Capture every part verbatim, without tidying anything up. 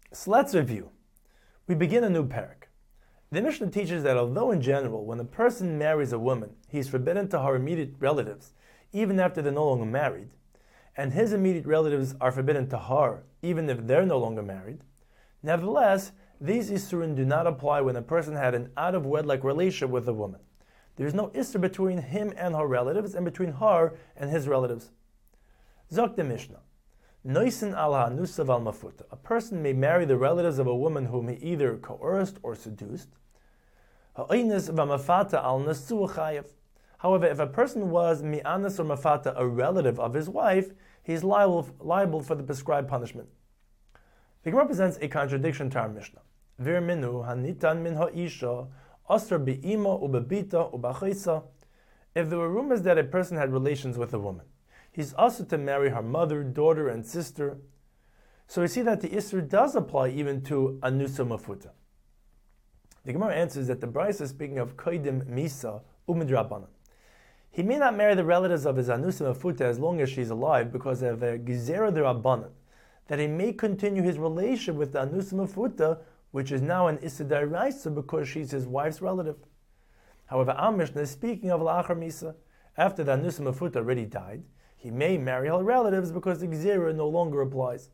So let's review. We begin a new parak. The Mishnah teaches that although in general, when a person marries a woman, he is forbidden to her immediate relatives, even after they're no longer married, and his immediate relatives are forbidden to her, even if they're no longer married, nevertheless, these Isurim do not apply when a person had an out-of-wedlock relationship with a woman. There is no Isur between him and her relatives, and between her and his relatives. Zok the Mishnah. Noisin al ha'anusav al mafuta. A person may marry the relatives of a woman whom he either coerced or seduced. Ha'oinis v'mafata al nasu chayev. However, if a person was mi'anas or mafata, a relative of his wife, he is liable, liable for the prescribed punishment. The Gemara presents a contradiction to our Mishnah. Vir minu hanitan min ha'isha asr bi'ima ubebita ubachisa. If there were rumors that a person had relations with a woman, he's also to marry her mother, daughter, and sister. So we see that the Isser does apply even to Anusa Mafuta. The Gemara answers that the Brisa is speaking of Koidim Misa Umidrabanan. He may not marry the relatives of his Anusa Mafuta as long as she's alive because of a Gezerah Derabanan, that he may continue his relationship with the Anusa Mafuta, which is now an Isser Daraisa because she's his wife's relative. However, our Mishnah is speaking of La'achar Misa. After the Anusa Mafuta already died, he may marry her relatives because the Gezerah no longer applies.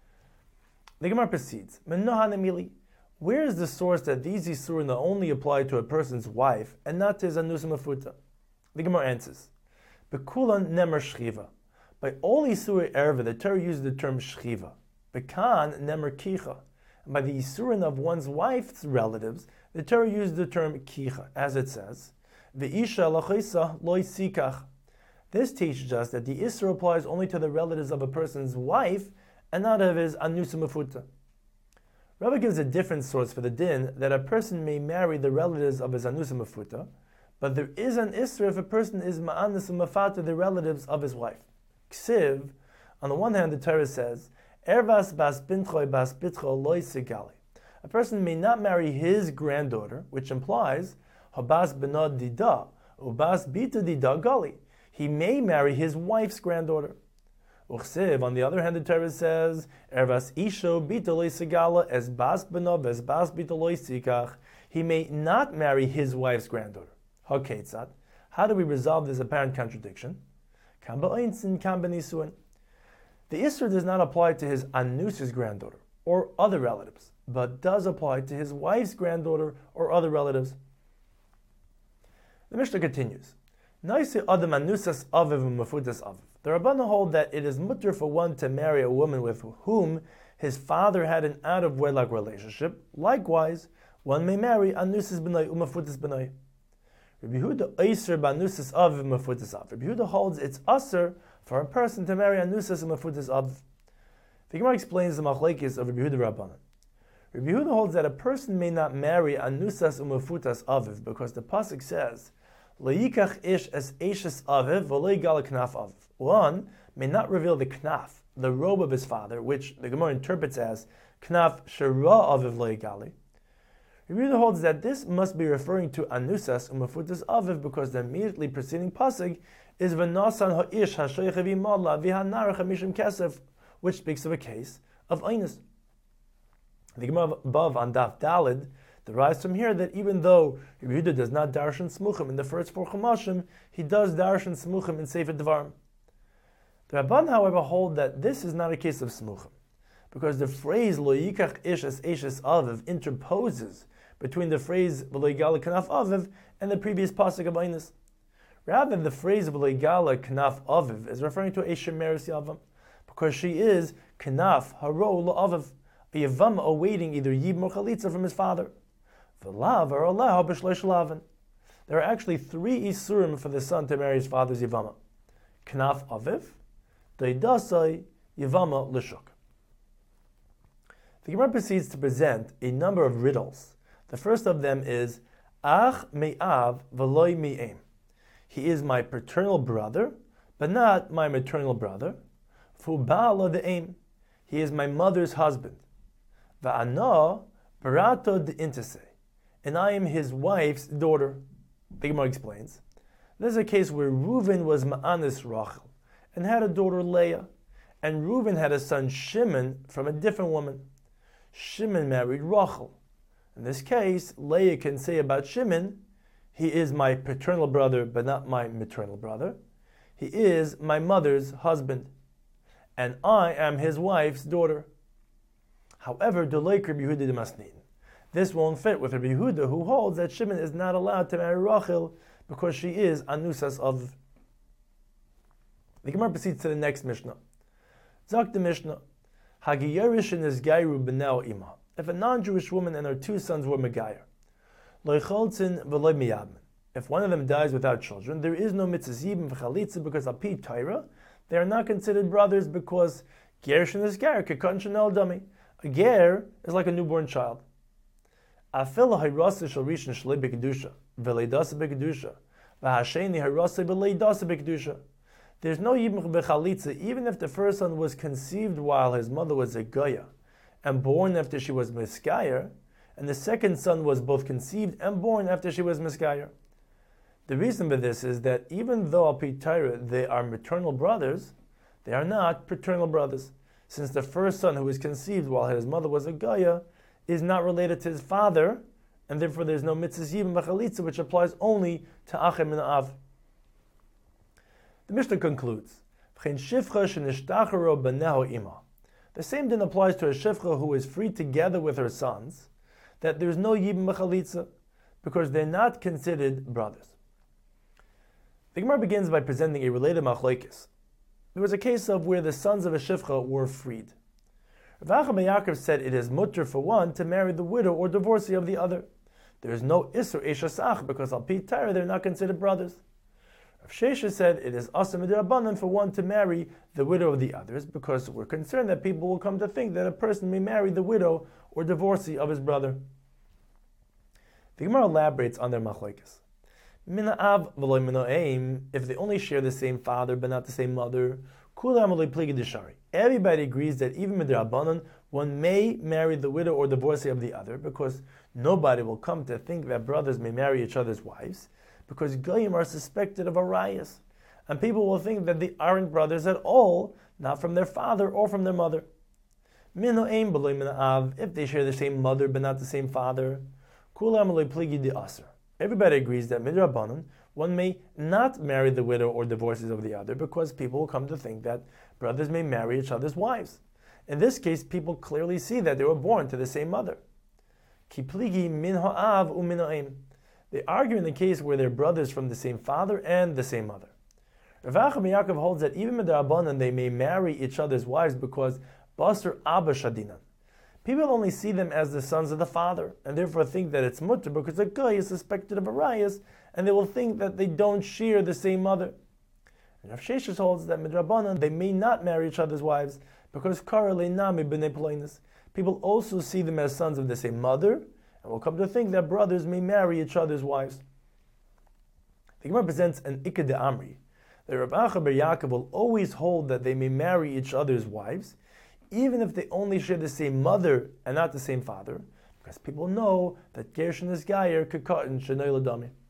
The Gemara proceeds, where is the source that these Isurim only apply to a person's wife and not to his Anusa Mafuta? The Gemara answers, Bekulan Nemer Shchiva. By all Isurim Erva, the Torah uses the term Shchiva. Bekan Nemer Kicha. And by the Isurim of one's wife's relatives, the Torah uses the term Kicha, as it says, Ve'isha lachisa loy sikach. This teaches us that the Isra applies only to the relatives of a person's wife and not of his Anusa Mafuta. Rava gives a different source for the din that a person may marry the relatives of his Anusa Mafuta, but there is an Isra if a person is Ma'anas Mafata, the relatives of his wife. Ksiv, on the one hand, the Torah says, Ervas bas bintchoy bas bitcho loy sigali. A person may not marry his granddaughter, which implies Habas benod dida, ubas bita dida gali. He may marry his wife's granddaughter. Uchsiv, on the other hand, the Torah says, Ervas isho bitaloy sigala es bas benov es bas bitaloy sikach. He may not marry his wife's granddaughter. Haketzat. How do we resolve this apparent contradiction? Kamba oinsin kamba nisuin. The Isra does not apply to his Anusa's granddaughter or other relatives, but does apply to his wife's granddaughter or other relatives. The Mishnah continues. The Rabbana hold that it is mutter for one to marry a woman with whom his father had an out-of-wedlock relationship. Likewise, one may marry Anusas b'nai u'mafutas b'nai. Rabbi Yehuda Eiser b'Anusas aviv u'mafutas aviv. Rabbi Yehuda holds it's usher for a person to marry Anusas u'mafutas aviv. The Gemara explains the machlekes of Rabbi Yehuda Rabbanan. Rabbi Yehuda holds that a person may not marry Anusas u'mafutas aviv because the pasuk says, Le'yikach ish es eshes aviv v'lo yigal knaf aviv. One may not reveal the knaf, the robe of his father, which the Gemara interprets as knaf shera aviv lo yigali. Rabbi Yehuda holds that this must be referring to Anusas u'mafutas aviv because the immediately preceding pasuk is v'nasan ha'ish hashoyach v'imala v'hanarach mishum kesef, which speaks of a case of einus. The Gemara above on Daf Dalid derives from here that even though Rabbi Yehuda does not darshan smuchim in the first four chumashim, he does darshan smuchim in Sefer Devarim. The Rabban, however, hold that this is not a case of smuchim, because the phrase lo yikach ish es eshes aviv interposes between the phrase v'lo yigala knaf aviv and the previous pasuk of Einus. Rather, the phrase v'lo yigala knaf aviv is referring to a shemeres yavam, because she is knaf haro la'aviv, a yavam awaiting either yibum or chalitza from his father. There are actually three isurim for the son to marry his father's yivama: knaf aviv, doidasai, yivama lishuk. The Gemara proceeds to present a number of riddles. The first of them is ach me'av v'loy mi'em. He is my paternal brother, but not my maternal brother. Fu ba'ala de'em. He is my mother's husband. Va'ana barato de'intase. And I am his wife's daughter. The Gemara explains. This is a case where Reuven was Ma'anis Rachel and had a daughter Leah, and Reuven had a son Shimon from a different woman. Shimon married Rachel. In this case, Leah can say about Shimon, he is my paternal brother, but not my maternal brother. He is my mother's husband, and I am his wife's daughter. However, Deleik Rabbi Yehuda de Masnin. This won't fit with Rabbi Yehuda, who holds that Shimon is not allowed to marry Rachel because she is anusas of. The Gemara proceeds to the next Mishnah. Zak the Mishnah, Hagiyerishin is Gairu b'neo ima. If a non-Jewish woman and her two sons were Megayer, Loicholtzin v'loy miyadmin. If one of them dies without children, there is no mitzvah yibim v'chalitza because al pi Torah, they are not considered brothers because Gershin is Ger, kekon shenel dami. A ger is like a newborn child. Afil hayrasa shel rishon shlei b'kedusha v'leidasa b'kedusha v'hasheni hayrasa b'leidasa b'kedusha. There's no yibim b'chalitza even if the first son was conceived while his mother was a goya and born after she was miskayer, and the second son was both conceived and born after she was miskayer. The reason for this is that even though al pi Torah they are maternal brothers, they are not paternal brothers, since the first son who was conceived while his mother was a goya is not related to his father, and therefore there is no mitzvah yibim b'chalitza, which applies only to achem min av. The Mishnah concludes, the same din applies to a shifcha who is free together with her sons, that there is no yibim b'chalitza, because they're not considered brothers. The Gemara begins by presenting a related machlokes. There was a case of where the sons of a shifcha were freed. Rav Acha ben Yaakov said it is mutter for one to marry the widow or divorcee of the other. There is no isur eshasach because al pi Torah they're not considered brothers. Rav Shesha said it is asur midrabanan for one to marry the widow of the others because we're concerned that people will come to think that a person may marry the widow or divorcee of his brother. The Gemara elaborates on their machlokes. Mina av v'loy mina aim, if they only share the same father but not the same mother, kulam v'loy pligi d'shari. Everybody agrees that even midrabanan, one may marry the widow or divorcee of the other because nobody will come to think that brothers may marry each other's wives because goyim are suspected of arayas, and people will think that they aren't brothers at all, not from their father or from their mother. Mina aim v'loy mina av, if they share the same mother but not the same father, kulam v'loy pligi d'asr. Everybody agrees that midrabanan, one may not marry the widow or divorces of the other because people will come to think that brothers may marry each other's wives. In this case, people clearly see that they were born to the same mother. Ki pligi min ha'av u min ha'im. They argue in the case where they're brothers from the same father and the same mother. Rav Acha ben Yaakov holds that even midrabanan they may marry each other's wives because basar abba shadinan. People only see them as the sons of the father, and therefore think that it's mutter because a guy is suspected of arayas, and they will think that they don't share the same mother. And Rav Sheshes holds that midrabanan they may not marry each other's wives because kara leinami b'nei poloinus. People also see them as sons of the same mother, and will come to think that brothers may marry each other's wives. The Gemara presents an ikad de amri. The Rav Acha ben Yaakov will always hold that they may marry each other's wives, even if they only share the same mother and not the same father, because people know that Gershon is Gayer, Kekatan, Shenoi Ladami.